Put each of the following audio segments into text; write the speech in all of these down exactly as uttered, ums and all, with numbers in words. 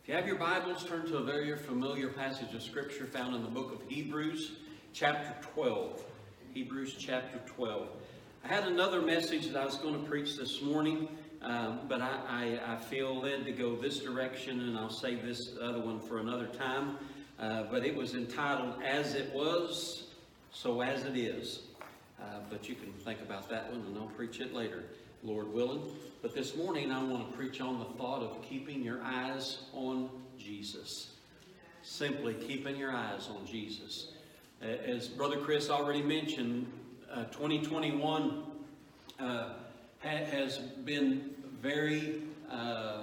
If you have your Bibles, turn to a very familiar passage of Scripture found in the book of Hebrews, chapter twelve. Hebrews chapter twelve. I had another message that I was going to preach this morning, um, but I, I, I feel led to go this direction, and I'll save this other one for another time. Uh, but it was entitled, As It Was, So As It Is. Uh, but you can think about that one, and I'll preach it later, Lord willing. But this morning I want to preach on the thought of keeping your eyes on Jesus. Simply keeping your eyes on Jesus. As Brother Chris already mentioned, uh, twenty twenty-one uh, ha- has been very uh,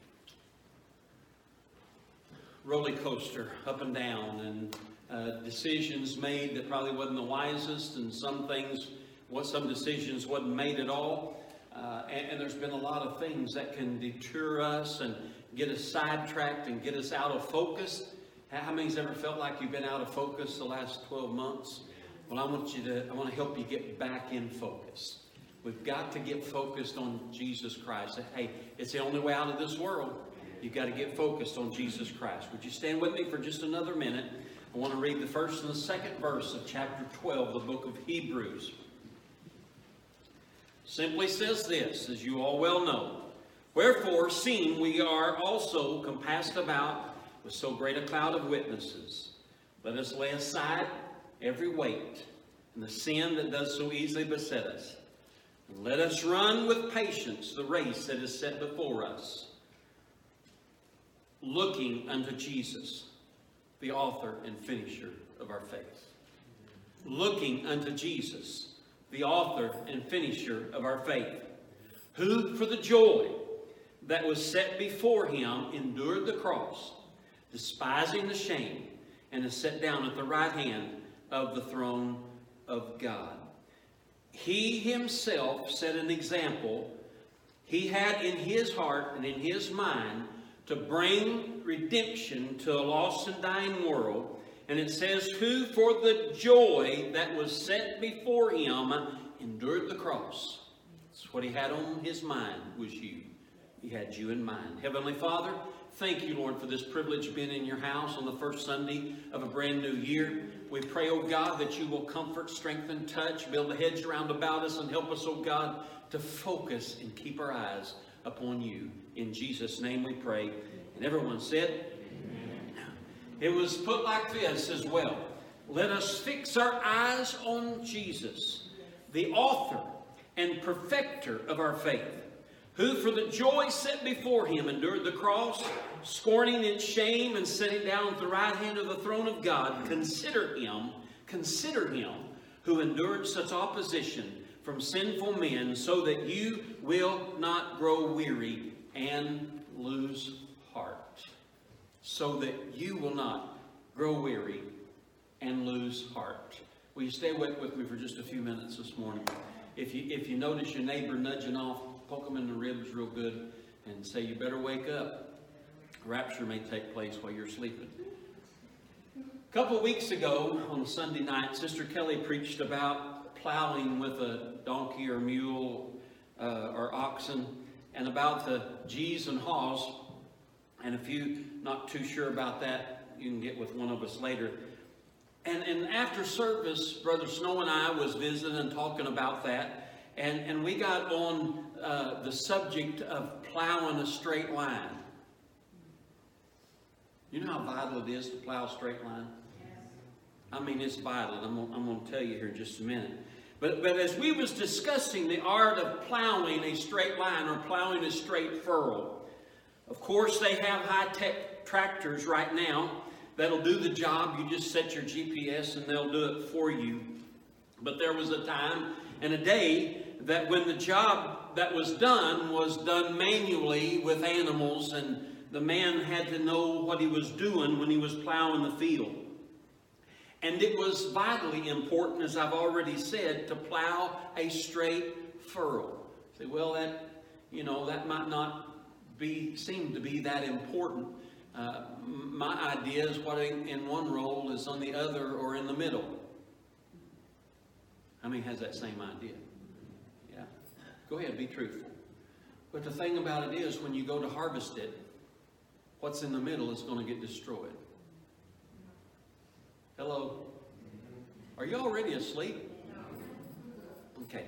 roller coaster, up and down, and uh, decisions made that probably wasn't the wisest, and some things, what some decisions wasn't made at all. Uh, and, and there's been a lot of things that can deter us and get us sidetracked and get us out of focus. How many's ever felt like you've been out of focus the last twelve months? Well, I want you to, I want to help you get back in focus. We've got to get focused on Jesus Christ. Hey, it's the only way out of this world. You've got to get focused on Jesus Christ. Would you stand with me for just another minute? I want to read the first and the second verse of chapter twelve, the book of Hebrews. Simply says this, as you all well know. Wherefore, seeing we are also compassed about with so great a cloud of witnesses, let us lay aside every weight and the sin that does so easily beset us. And let us run with patience the race that is set before us, looking unto Jesus, the author and finisher of our faith. Looking unto Jesus, the author and finisher of our faith, who for the joy that was set before him endured the cross, despising the shame, and is set down at the right hand of the throne of God. He himself set an example. He had in his heart and in his mind to bring redemption to a lost and dying world. And it says, who for the joy that was set before him endured the cross. That's what he had on his mind, was you. He had you in mind. Heavenly Father, thank you, Lord, for this privilege of being in your house on the first Sunday of a brand new year. We pray, oh God, that you will comfort, strengthen, touch, build a hedge around about us, and help us, oh God, to focus and keep our eyes upon you. In Jesus' name we pray. And everyone said, it was put like this as well. Let us fix our eyes on Jesus, the author and perfecter of our faith, who for the joy set before him endured the cross, scorning its shame, and sitting down at the right hand of the throne of God. Consider him, consider him who endured such opposition from sinful men, so that you will not grow weary and lose heart. So that you will not grow weary and lose heart. Will you stay awake with me for just a few minutes this morning? If you, if you notice your neighbor nudging off, poke them in the ribs real good and say, you better wake up. Rapture may take place while you're sleeping. A couple of weeks ago on Sunday night, Sister Kelly preached about plowing with a donkey or mule uh, or oxen, and about the G's and haws. And if you're not too sure about that, you can get with one of us later. And, and after service, Brother Snow and I was visiting and talking about that. And, and we got on uh, the subject of plowing a straight line. You know how vital it is to plow a straight line? I mean, it's vital. I'm, I'm going to tell you here in just a minute. But, but as we was discussing the art of plowing a straight line or plowing a straight furrow, of course, they have high-tech tractors right now that'll do the job. You just set your G P S and they'll do it for you. But there was a time and a day that when the job that was done was done manually with animals, and the man had to know what he was doing when he was plowing the field. And it was vitally important, as I've already said, to plow a straight furrow. Say, well, that, you know, that might not Be, seem to be that important. Uh, my idea is what in one roll is on the other or in the middle. How many has that same idea? Yeah. Go ahead, be truthful. But the thing about it is, when you go to harvest it, what's in the middle is going to get destroyed. Hello? Are you already asleep? Okay.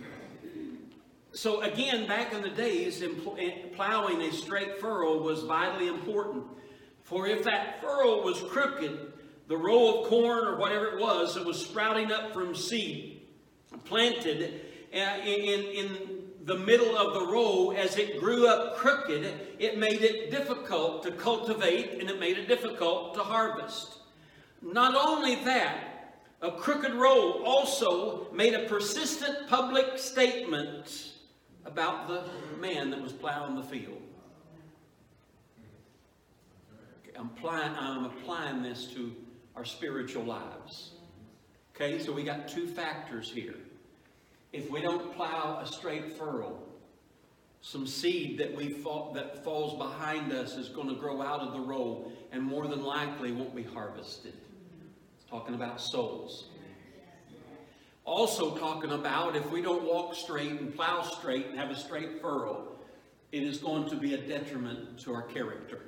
So again, back in the days, plowing a straight furrow was vitally important. For if that furrow was crooked, the row of corn or whatever it was that was sprouting up from seed, planted in, in the middle of the row, as it grew up crooked, it made it difficult to cultivate and it made it difficult to harvest. Not only that, a crooked row also made a persistent public statement about the man that was plowing the field. I'm applying, I'm applying this to our spiritual lives. Okay, so we got two factors here. If we don't plow a straight furrow, some seed that we fall, that falls behind us is going to grow out of the row and more than likely won't be harvested. Talking about souls. Also talking about if we don't walk straight and plow straight and have a straight furrow, it is going to be a detriment to our character.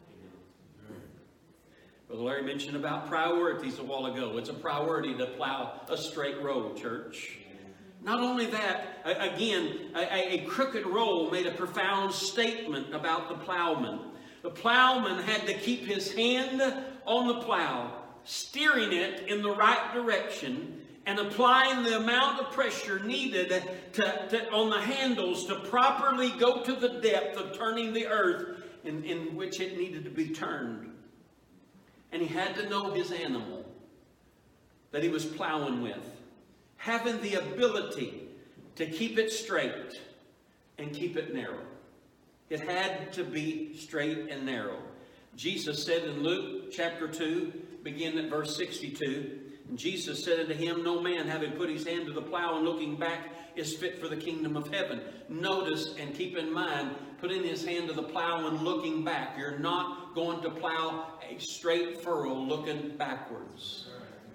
Brother Larry mentioned about priorities a while ago. It's a priority to plow a straight row, church. Not only that, again, a, a crooked row made a profound statement about the plowman. The plowman had to keep his hand on the plow, steering it in the right direction and applying the amount of pressure needed to, to, on the handles to properly go to the depth of turning the earth in, in which it needed to be turned. And he had to know his animal that he was plowing with, having the ability to keep it straight and keep it narrow. It had to be straight and narrow. Jesus said in Luke chapter two, beginning at verse sixty-two, and Jesus said unto him, no man having put his hand to the plow and looking back is fit for the kingdom of heaven. Notice and keep in mind, putting his hand to the plow and looking back. You're not going to plow a straight furrow looking backwards.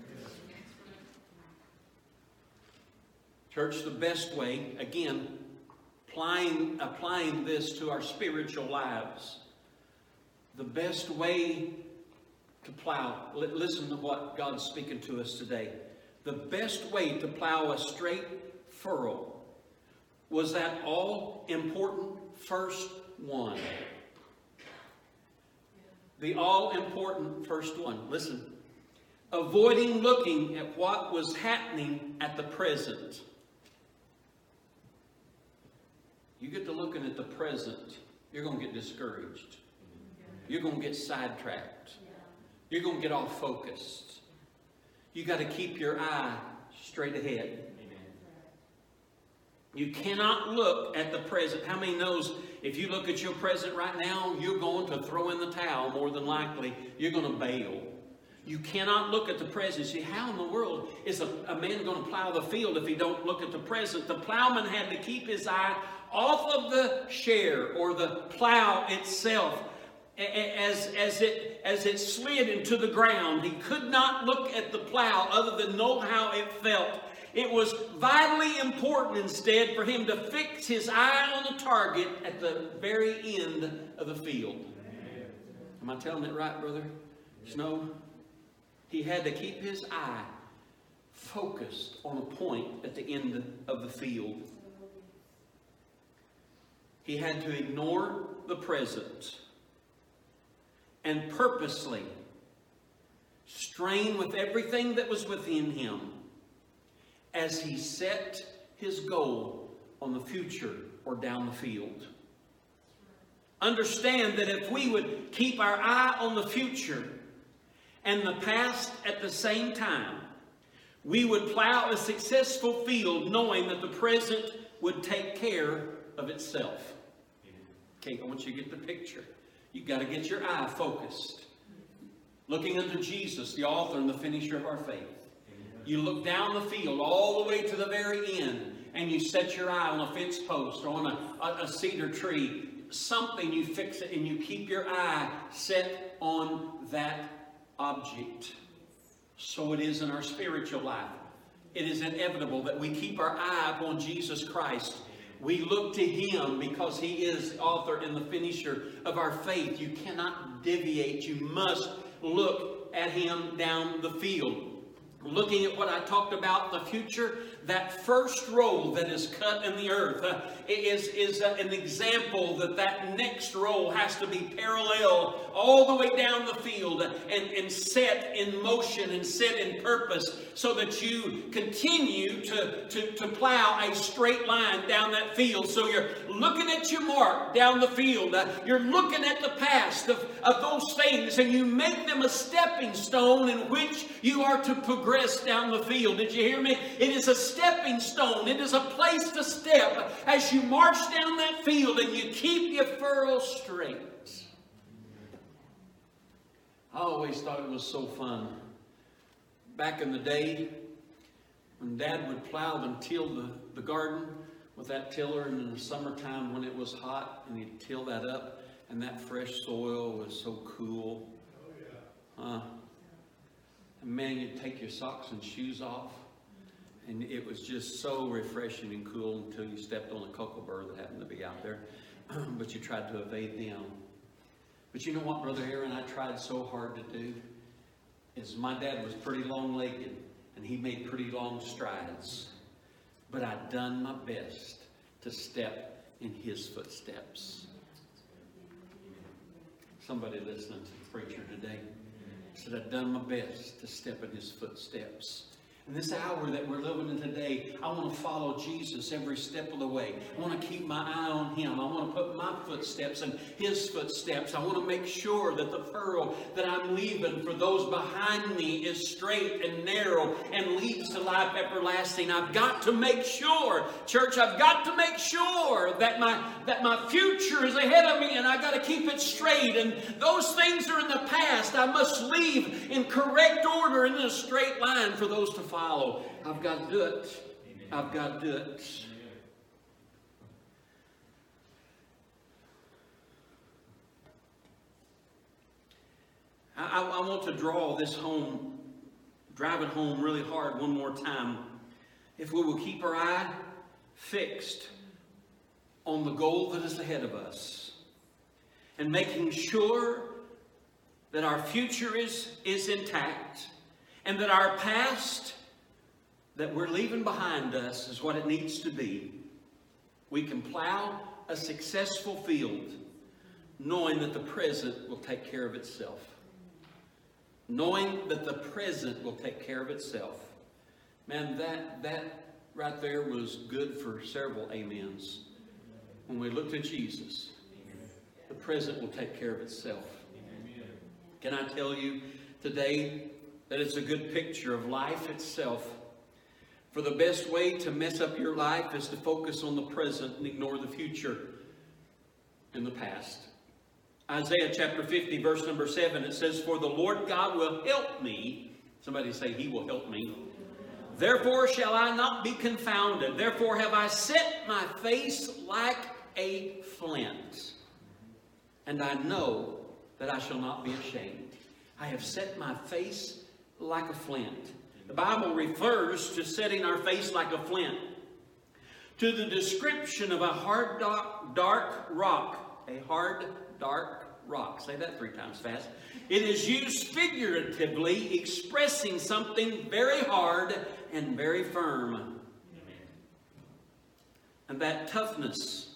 Church, the best way, again, applying, applying this to our spiritual lives, the best way to plow, listen to what God's speaking to us today. The best way to plow a straight furrow was that all-important first one. The all-important first one. Listen. Avoiding looking at what was happening at the present. You get to looking at the present, you're going to get discouraged. You're going to get sidetracked. You're going to get off focused. You got to keep your eye straight ahead. You cannot look at the present. How many knows if you look at your present right now, you're going to throw in the towel more than likely. You're going to bail. You cannot look at the present. See, how in the world is a, a man going to plow the field if he don't look at the present? The plowman had to keep his eye off of the share or the plow itself. As, as, it, as it slid into the ground, he could not look at the plow other than know how it felt. It was vitally important instead for him to fix his eye on the target at the very end of the field. Am I telling it right, Brother Snow? He had to keep his eye focused on a point at the end of the field. He had to ignore the present and purposely strain with everything that was within him as he set his goal on the future or down the field. Understand that if we would keep our eye on the future and the past at the same time, we would plow a successful field knowing that the present would take care of itself. Okay, I want you to get the picture. You've got to get your eye focused. Looking unto Jesus, the author and the finisher of our faith. You look down the field all the way to the very end and you set your eye on a fence post or on a, a, a cedar tree. Something, you fix it and you keep your eye set on that object. So it is in our spiritual life. It is inevitable that we keep our eye upon Jesus Christ. We look to Him because He is the author and the finisher of our faith. You cannot deviate. You must look at Him down the field. Looking at what I talked about, the future, that first roll that is cut in the earth uh, is, is uh, an example that that next roll has to be parallel all the way down the field and, and set in motion and set in purpose so that you continue to, to, to plow a straight line down that field. So you're looking at your mark down the field. Uh, you're looking at the past of, of those things, and you make them a stepping stone in which you are to progress down the field. Did you hear me? It is a stepping stone. It is a place to step as you march down that field and you keep your furrow straight. I always thought it was so fun. Back in the day, when Dad would plow and till the, the garden with that tiller, and in the summertime when it was hot, and he'd till that up, and that fresh soil was so cool. Oh, yeah. Uh, and man, you'd take your socks and shoes off, and it was just so refreshing and cool until you stepped on a cocoa burr that happened to be out there. But you tried to evade them. But you know what, Brother Aaron, I tried so hard to do? Is my dad was pretty long-legged, and he made pretty long strides. But I'd done my best to step in his footsteps. Somebody listening to the preacher today said, I've done my best to step in his footsteps. In this hour that we're living in today, I want to follow Jesus every step of the way. I want to keep my eye on Him. I want to put my footsteps in His footsteps. I want to make sure that the furrow that I'm leaving for those behind me is straight and narrow and leads to life everlasting. I've got to make sure, church, I've got to make sure that my, that my future is ahead of me, and I've got to keep it straight. And those things are in the past. I must leave in correct order and in a straight line for those to follow. Follow. I've got to do it. I've got to do it. I, I want to draw this home, drive it home really hard one more time. If we will keep our eye fixed on the goal that is ahead of us and making sure that our future is, is intact and that our past that we're leaving behind us is what it needs to be, we can plow a successful field knowing that the present will take care of itself. Knowing that the present will take care of itself. Man, that, that right there was good for several amens. When we looked at Jesus, the present will take care of itself. Can I tell you today that it's a good picture of life itself? For the best way to mess up your life is to focus on the present and ignore the future and the past. Isaiah chapter fifty, verse number seven, it says, For the Lord God will help me. Somebody say, He will help me. Therefore shall I not be confounded. Therefore have I set my face like a flint. And I know that I shall not be ashamed. I have set my face like a flint. The Bible refers to setting our face like a flint to the description of a hard, dark, dark rock. A hard, dark rock. Say that three times fast. It is used figuratively, expressing something very hard and very firm. And that toughness,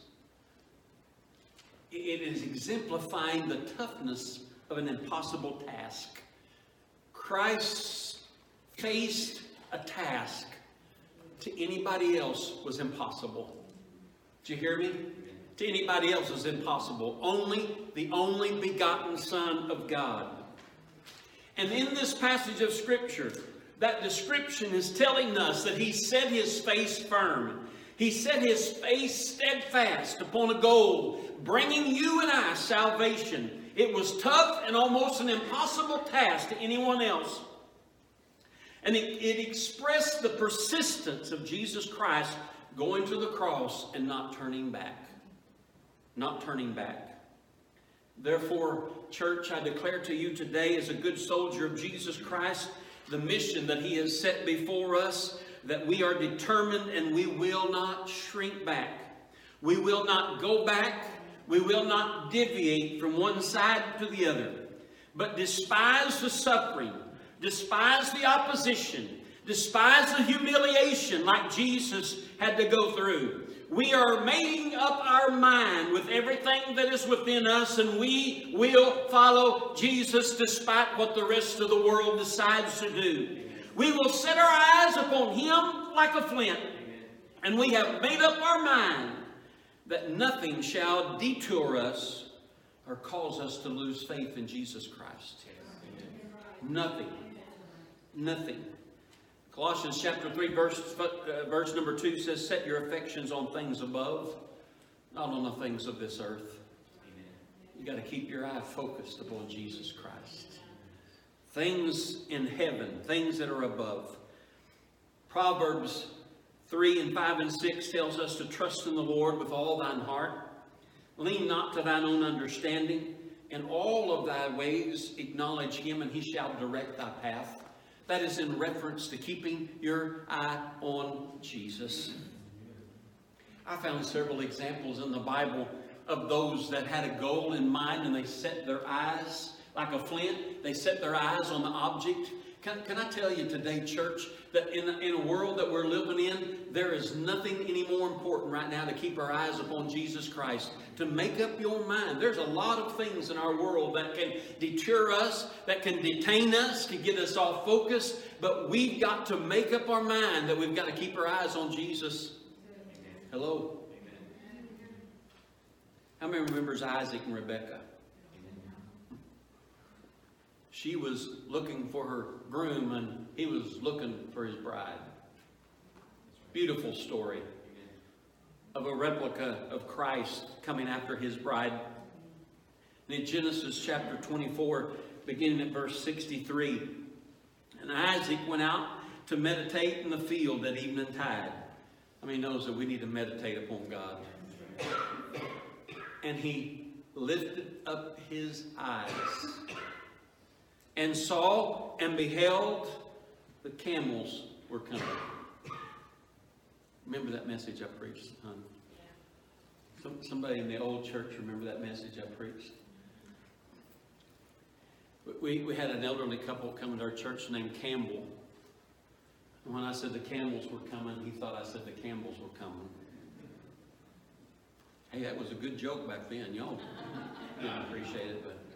it is exemplifying the toughness of an impossible task. Christ faced a task to anybody else was impossible. Did you hear me? To anybody else was impossible. Only the only begotten Son of God. And in this passage of Scripture, that description is telling us that He set His face firm. He set His face steadfast upon a goal, bringing you and I salvation. It was tough and almost an impossible task to anyone else. And it, it expressed the persistence of Jesus Christ going to the cross and not turning back. Not turning back. Therefore, church, I declare to you today, as a good soldier of Jesus Christ, the mission that He has set before us, that we are determined and we will not shrink back. We will not go back. We will not deviate from one side to the other. But despise the suffering, despise the opposition, despise the humiliation like Jesus had to go through. We are making up our mind with everything that is within us, and we will follow Jesus despite what the rest of the world decides to do. We will set our eyes upon Him like a flint, and we have made up our mind that nothing shall detour us or cause us to lose faith in Jesus Christ. Nothing. Nothing. Colossians chapter three, verse, uh, verse number two says, set your affections on things above, not on the things of this earth. You've got to keep your eye focused upon Jesus Christ. Things in heaven, things that are above. Proverbs three and five and six tells us to trust in the Lord with all thine heart. Lean not to thine own understanding. In all of thy ways acknowledge Him, and He shall direct thy path. That is in reference to keeping your eye on Jesus. I found several examples in the Bible of those that had a goal in mind and they set their eyes like a flint. They set their eyes on the object. Can, can I tell you today, church, that in, in a world that we're living in, there is nothing any more important right now to keep our eyes upon Jesus Christ. To make up your mind. There's a lot of things in our world that can deter us, that can detain us, to get us off focus. But we've got to make up our mind that we've got to keep our eyes on Jesus. Hello? How many remembers Isaac and Rebekah? She was looking for her groom and he was looking for his bride. Beautiful story of a replica of Christ coming after his bride. And in Genesis chapter twenty-four, beginning at verse sixty-three, and Isaac went out to meditate in the field at eventide. I mean, knows that we need to meditate upon God. And he lifted up his eyes and saw and beheld the camels were coming. Remember that message I preached, hon? Some, somebody in the old church remember that message I preached? We, we had an elderly couple come to our church named Campbell. And when I said the camels were coming, he thought I said the Campbells were coming. Hey, that was a good joke back then. Y'all didn't appreciate it, but...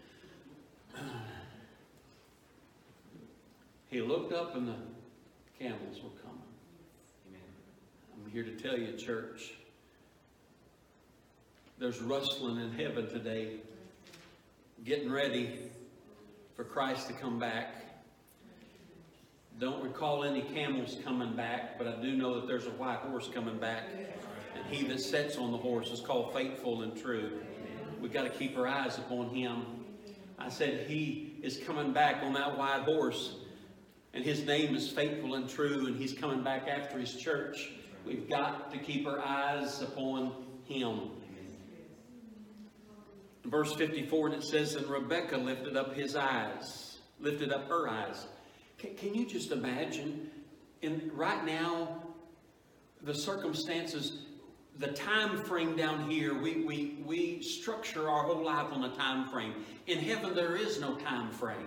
He looked up and the camels were coming. Amen. I'm here to tell you, church, there's rustling in heaven today, getting ready for Christ to come back. Don't recall any camels coming back, but I do know that there's a white horse coming back. And he that sits on the horse is called Faithful and True. We've got to keep our eyes upon Him. I said He is coming back on that white horse. And His name is Faithful and True, and He's coming back after His church. We've got to keep our eyes upon Him. Verse fifty-four, and it says, and Rebekah lifted up his eyes, lifted up her eyes. Can, can you just imagine, in right now, the circumstances, the time frame down here, we, we, we structure our whole life on a time frame. In heaven, there is no time frame.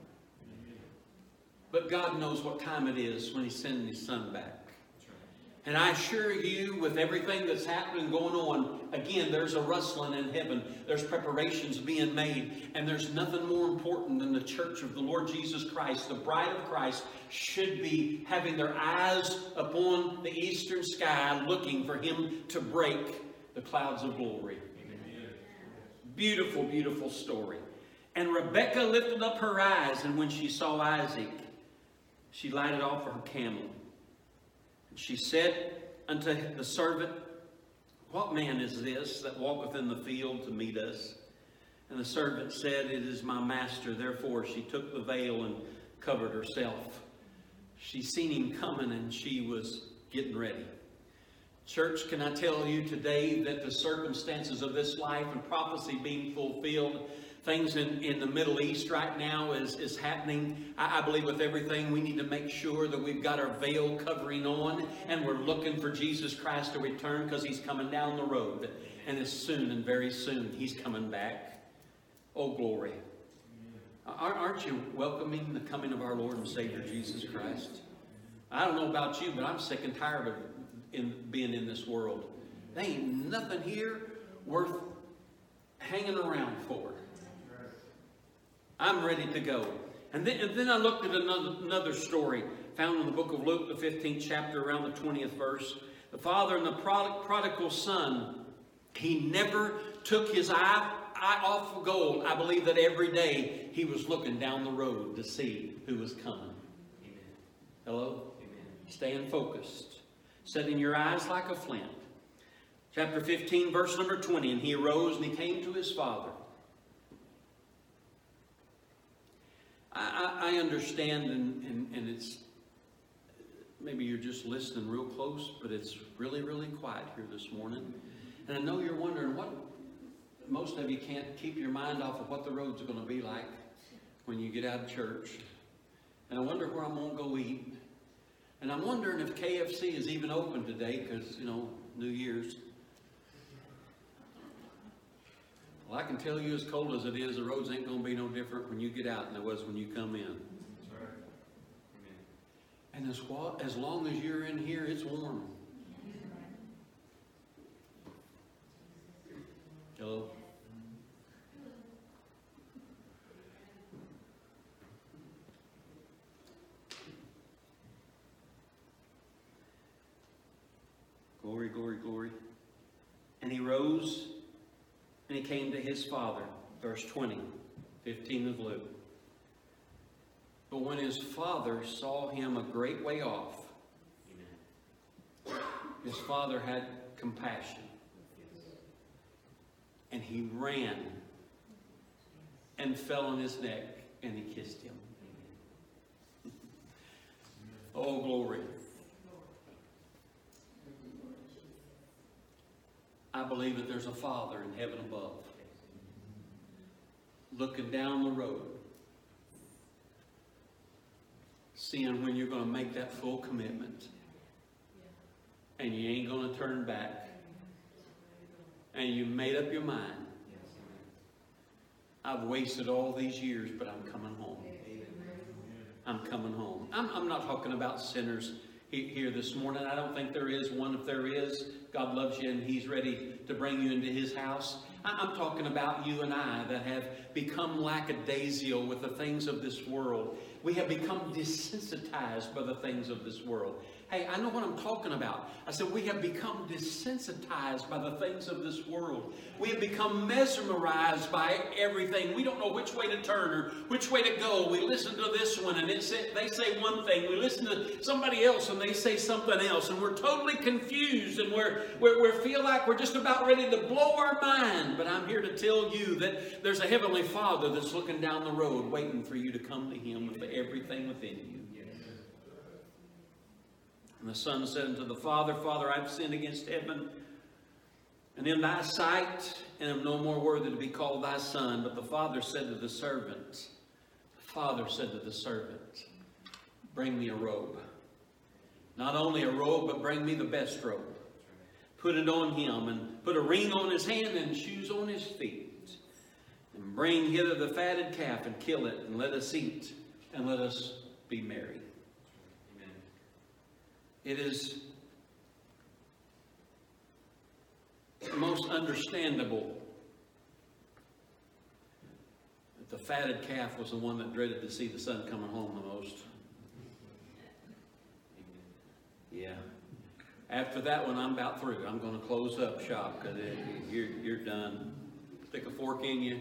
But God knows what time it is when He's sending His Son back. And I assure you, with everything that's happening going on, again, there's a rustling in heaven. There's preparations being made. And there's nothing more important than the church of the Lord Jesus Christ. The bride of Christ should be having their eyes upon the eastern sky, looking for Him to break the clouds of glory. Amen. Beautiful, beautiful story. And Rebekah lifted up her eyes, and when she saw Isaac, she lighted off her camel. She said unto the servant, what man is this that walketh in the field to meet us? And the servant said, it is my master. Therefore she took the veil and covered herself. She seen him coming and she was getting ready. Church, can I tell you today that the circumstances of this life and prophecy being fulfilled, things in, in the Middle East right now is, is happening. I, I believe with everything, we need to make sure that we've got our veil covering on and we're looking for Jesus Christ to return, because He's coming down the road. And as soon and very soon, He's coming back. Oh, glory. Aren't you welcoming the coming of our Lord and Savior Jesus Christ? I don't know about you, but I'm sick and tired of in, being in this world. There ain't nothing here worth hanging around for. I'm ready to go. And then, and then I looked at another, another story found in the book of Luke, the fifteenth chapter, around the twentieth verse. The father and the prod, prodigal son, he never took his eye, eye off of gold. I believe that every day he was looking down the road to see who was coming. Amen. Hello? Amen. Staying focused. Setting your eyes like a flint. Chapter fifteen, verse number twenty. And he arose and he came to his father. I, I understand, and, and, and it's, maybe you're just listening real close, but it's really, really quiet here this morning. And I know you're wondering, what, most of you can't keep your mind off of what the road's going to be like when you get out of church. And I wonder where I'm going to go eat. And I'm wondering if K F C is even open today, because, you know, New Year's. Well, I can tell you, as cold as it is, the roads ain't going to be no different when you get out than it was when you come in. That's right. Amen. And as, as long as you're in here, it's warm. Hello? Glory, glory, glory. And he rose and he came to his father. Verse twenty, fifteen of Luke. But when his father saw him a great way off, his father had compassion. And he ran and fell on his neck and he kissed him. Oh, glory. I believe that there's a Father in heaven above looking down the road, seeing when you're going to make that full commitment and you ain't going to turn back, and you made up your mind. I've wasted all these years, but I'm coming home. I'm coming home. I'm, I'm not talking about sinners here this morning. I don't think there is one. If there is, God loves you and He's ready to bring you into His house. I'm talking about you and I that have become lackadaisical with the things of this world. We have become desensitized by the things of this world. Hey, I know what I'm talking about. I said we have become desensitized by the things of this world. We have become mesmerized by everything. We don't know which way to turn or which way to go. We listen to this one and it say, they say one thing. We listen to somebody else and they say something else. And we're totally confused and we're, we're, we feel like we're just about ready to blow our mind. But I'm here to tell you that there's a Heavenly Father that's looking down the road waiting for you to come to Him with everything within you. And the son said unto the father, Father, I've sinned against heaven and in thy sight, and am no more worthy to be called thy son. But the father said to the servant, the father said to the servant, bring me a robe. Not only a robe, but bring me the best robe. Put it on him, and put a ring on his hand and shoes on his feet. And bring hither the fatted calf and kill it, and let us eat, and let us be merry. It is most understandable that the fatted calf was the one that dreaded to see the son coming home the most. Yeah. After that one, I'm about through. I'm going to close up shop because you're, you're done. Stick a fork in you.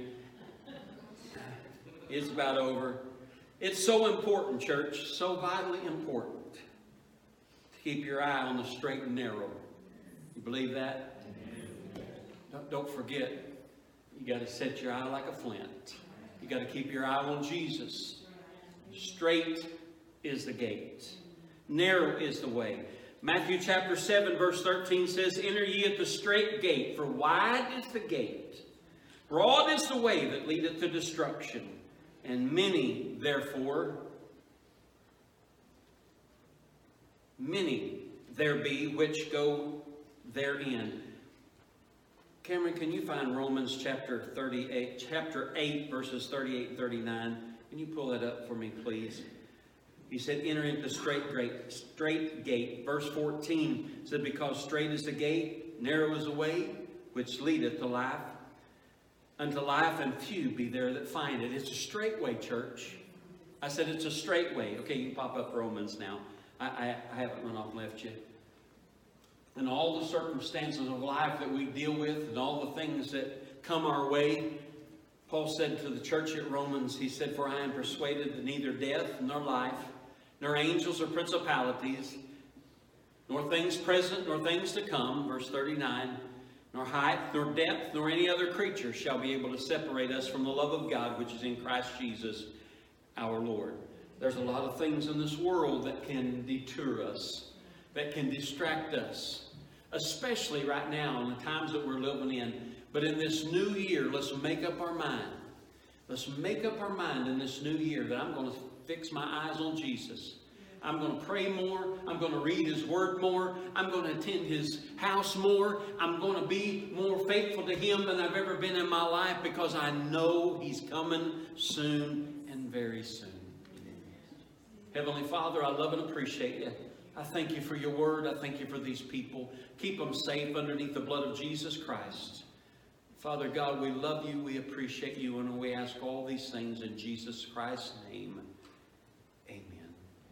It's about over. It's so important, church, so vitally important. Keep your eye on the straight and narrow. You believe that? Don't, don't forget, you got to set your eye like a flint. You got to keep your eye on Jesus. Straight is the gate. Narrow is the way. Matthew chapter seven verse thirteen says, enter ye at the straight gate, for wide is the gate, Broad is the way that leadeth to destruction, and many, therefore, many there be which go therein. Cameron, can you find Romans chapter thirty-eight, chapter eight, verses thirty-eight and thirty-nine? Can you pull that up for me, please? He said, enter into straight gate, straight gate. Verse fourteen said, because straight is the gate, narrow is the way, which leadeth to life. Unto life, and few be there that find it. It's a straight way, church. I said it's a straight way. Okay, you can pop up Romans now. I, I, I haven't run off and left you. And all the circumstances of life that we deal with and all the things that come our way, Paul said to the church at Romans, he said, for I am persuaded that neither death nor life, nor angels or principalities, nor things present nor things to come, verse thirty-nine, nor height, nor depth, nor any other creature shall be able to separate us from the love of God which is in Christ Jesus our Lord. There's a lot of things in this world that can deter us, that can distract us, especially right now in the times that we're living in. But in this new year, let's make up our mind. Let's make up our mind in this new year that I'm going to fix my eyes on Jesus. I'm going to pray more. I'm going to read His Word more. I'm going to attend His house more. I'm going to be more faithful to Him than I've ever been in my life because I know He's coming soon and very soon. Heavenly Father, I love and appreciate You. I thank You for Your Word. I thank You for these people. Keep them safe underneath the blood of Jesus Christ. Father God, we love You. We appreciate You. And we ask all these things in Jesus Christ's name.